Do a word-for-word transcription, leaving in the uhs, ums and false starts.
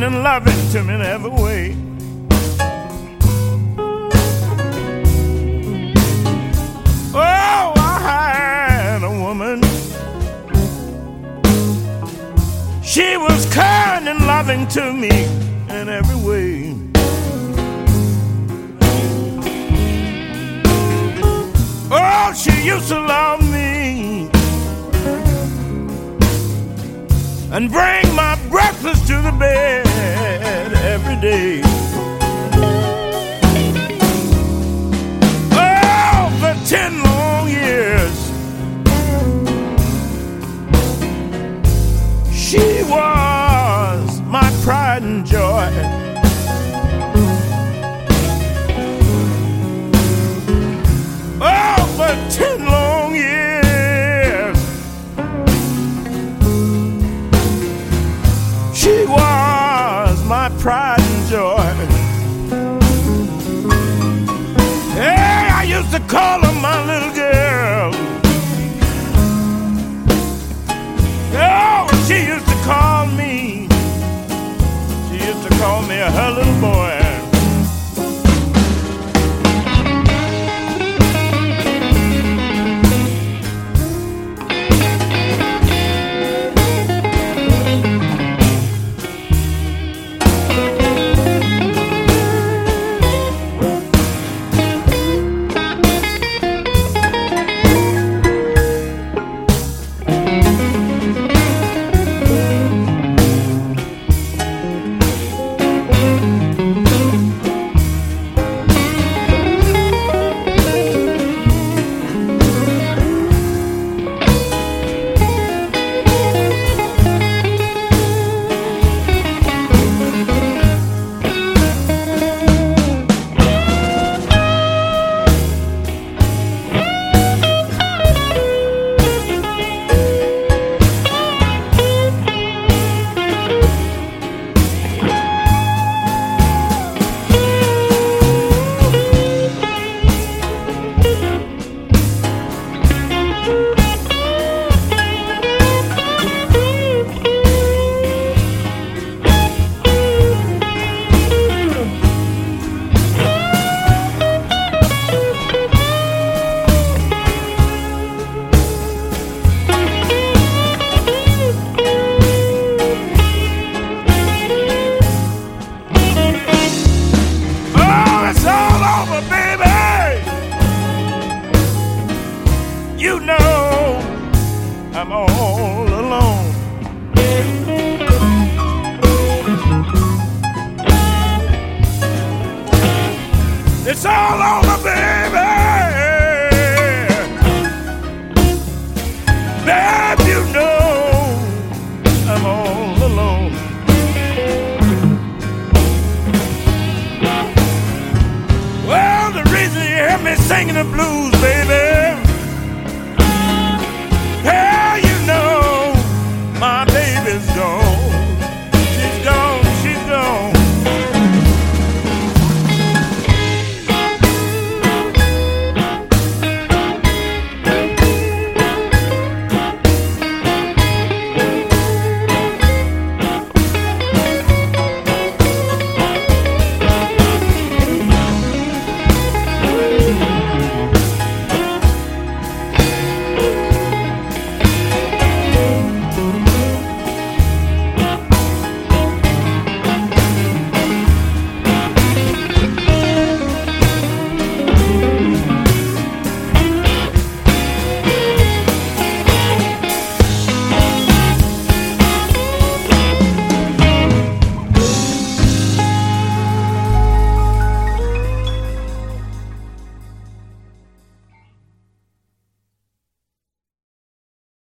and loving to me in every way. Oh, I had a woman. She was kind and loving to me in every way. Oh, she used to love me and bring my breakfast to the bed every day. Oh, for ten long years, she was my pride and joy. Oh, for ten long years, she was my pride and joy. Hey, I used to call her my little girl. Oh, she used to call me, she used to call me her little boy. You know I'm all alone. It's all over, baby. Babe, you know I'm all alone. Well, the reason you hear me singing the blues, baby,